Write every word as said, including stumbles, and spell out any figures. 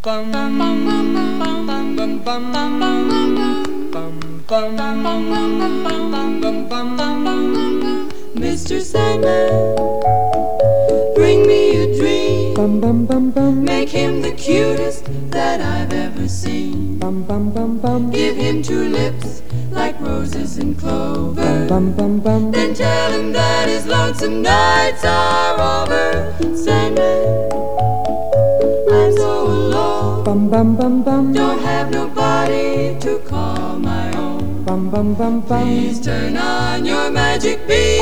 bum bum bum bum bum bum bum bum bum bum. Mister Sandman, bring me a dream. Bum bum bum bum. Make him the cutest that I've ever seen. Bum bum bum bum. Give him two lips like roses and clover. Bum bum bum. Then tell him that his lonesome nights are over. Sandman, I'm so alone. Bum bum bum bum. Don't have nobody to call my own. Bum bum bum bum. Please turn on your magic beam.